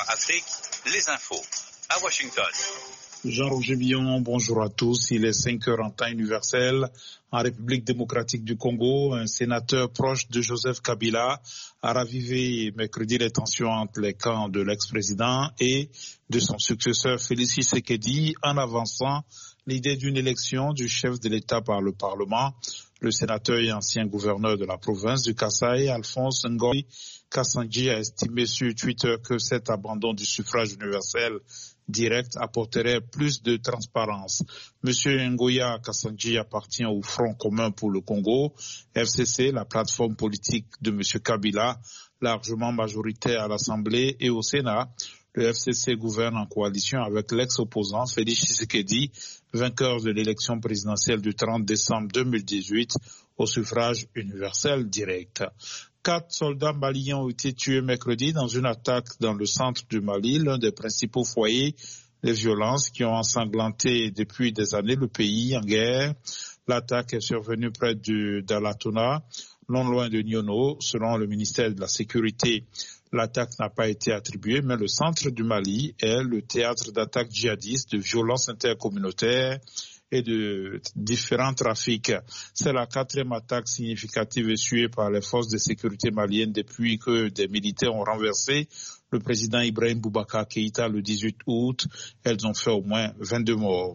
Afrique, les infos à Washington. Jean-Roger Billon, bonjour à tous. Il est 5 heures en temps universel. En République démocratique du Congo, un sénateur proche de Joseph Kabila a ravivé mercredi les tensions entre les camps de l'ex-président et de son successeur Félix Tshisekedi en avançant l'idée d'une élection du chef de l'État par le Parlement. Le sénateur et ancien gouverneur de la province du Kasaï, Alphonse Ngoy Kassanji, a estimé sur Twitter que cet abandon du suffrage universel direct apporterait plus de transparence. Monsieur Ngoya Kassanji appartient au Front commun pour le Congo, FCC, la plateforme politique de Monsieur Kabila, largement majoritaire à l'Assemblée et au Sénat. Le FCC gouverne en coalition avec l'ex-opposant Félix Tshisekedi, vainqueur de l'élection présidentielle du 30 décembre 2018 au suffrage universel direct. 4 soldats maliens ont été tués mercredi dans une attaque dans le centre du Mali, l'un des principaux foyers des violences qui ont ensanglanté depuis des années le pays en guerre. L'attaque est survenue près d'Alatona, non loin de Niono, selon le ministère de la Sécurité. L'attaque n'a pas été attribuée, mais le centre du Mali est le théâtre d'attaques djihadistes, de violences intercommunautaires et de différents trafics. C'est la 4e attaque significative essuyée par les forces de sécurité maliennes depuis que des militaires ont renversé le président Ibrahim Boubacar Keïta le 18 août. Elles ont fait au moins 22 morts.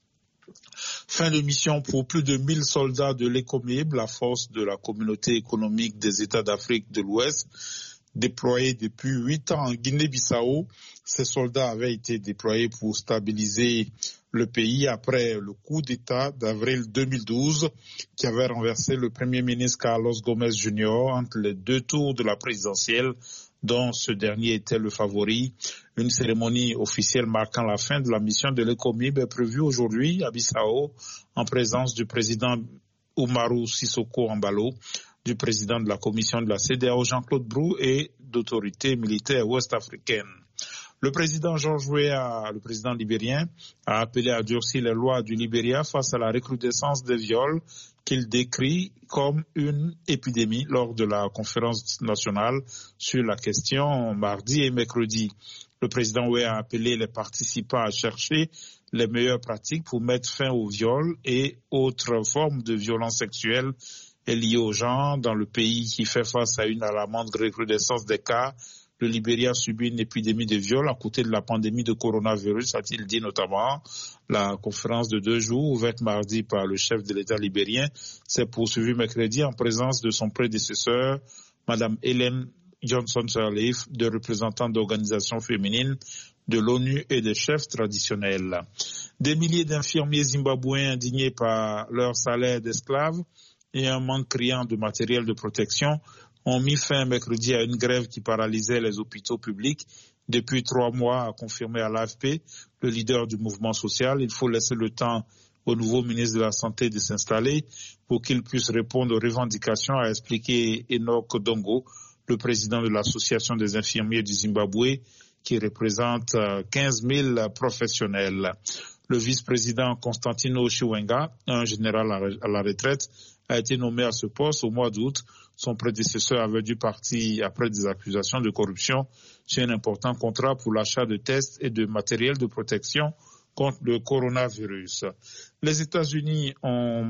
Fin de mission pour plus de 1000 soldats de l'ECOMIB, la force de la communauté économique des États d'Afrique de l'Ouest, déployés depuis 8 ans en Guinée-Bissau. Ces soldats avaient été déployés pour stabiliser le pays après le coup d'État d'avril 2012 qui avait renversé le Premier ministre Carlos Gomes Jr. entre les 2 tours de la présidentielle dont ce dernier était le favori. Une cérémonie officielle marquant la fin de la mission de l'ECOMIB est prévue aujourd'hui à Bissau en présence du président Umaru Sissoko Embalo, du président de la commission de la CEDEAO Jean-Claude Brou et d'autorités militaires ouest-africaines. Le président George Weah, le président libérien, a appelé à durcir les lois du Libéria face à la recrudescence des viols qu'il décrit comme une épidémie lors de la conférence nationale sur la question mardi et mercredi. Le président Weah a appelé les participants à chercher les meilleures pratiques pour mettre fin aux viols et autres formes de violences sexuelles est liée au genre dans le pays qui fait face à une alarmante recrudescence des cas. Le Libéria subit une épidémie de viols à côté de la pandémie de coronavirus, a-t-il dit notamment. La conférence de 2 jours, ouverte mardi par le chef de l'État libérien, s'est poursuivie mercredi en présence de son prédécesseur, Madame Helen Johnson-Sirleaf, de représentants d'organisations féminines de l'ONU et des chefs traditionnels. Des milliers d'infirmiers zimbabwéens indignés par leur salaire d'esclaves et un manque criant de matériel de protection ont mis fin mercredi à une grève qui paralysait les hôpitaux publics depuis 3 mois, a confirmé à l'AFP le leader du mouvement social. Il faut laisser le temps au nouveau ministre de la Santé de s'installer pour qu'il puisse répondre aux revendications, a expliqué Enoch Dongo, le président de l'association des infirmiers du Zimbabwe, qui représente 15 000 professionnels. Le vice-président Constantino Chiwenga, un général à la retraite, a été nommé à ce poste au mois d'août. Son prédécesseur avait dû partir après des accusations de corruption sur un important contrat pour l'achat de tests et de matériel de protection contre le coronavirus. Les États-Unis ont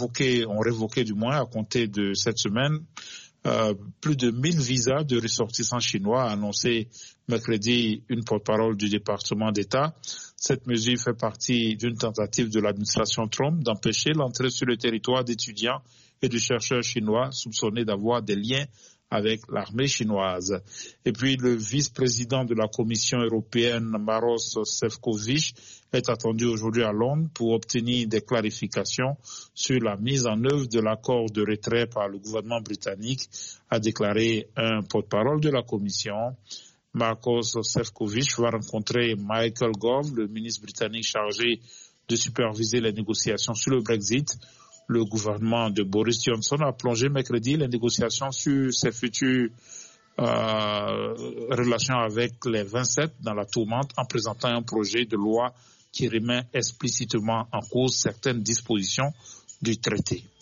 révoqué du moins à compter de cette semaine plus de 1000 visas de ressortissants chinois, a annoncé mercredi une porte-parole du département d'État. Cette mesure fait partie d'une tentative de l'administration Trump d'empêcher l'entrée sur le territoire d'étudiants et de chercheurs chinois soupçonnés d'avoir des liens avec l'armée chinoise. Et puis le vice-président de la Commission européenne, Maros Sefcovic, est attendu aujourd'hui à Londres pour obtenir des clarifications sur la mise en œuvre de l'accord de retrait par le gouvernement britannique, a déclaré un porte-parole de la Commission. Marcos Sefcovic va rencontrer Michael Gove, le ministre britannique chargé de superviser les négociations sur le Brexit. Le gouvernement de Boris Johnson a plongé mercredi les négociations sur ses futures relations avec les 27 dans la tourmente en présentant un projet de loi qui remet explicitement en cause certaines dispositions du traité.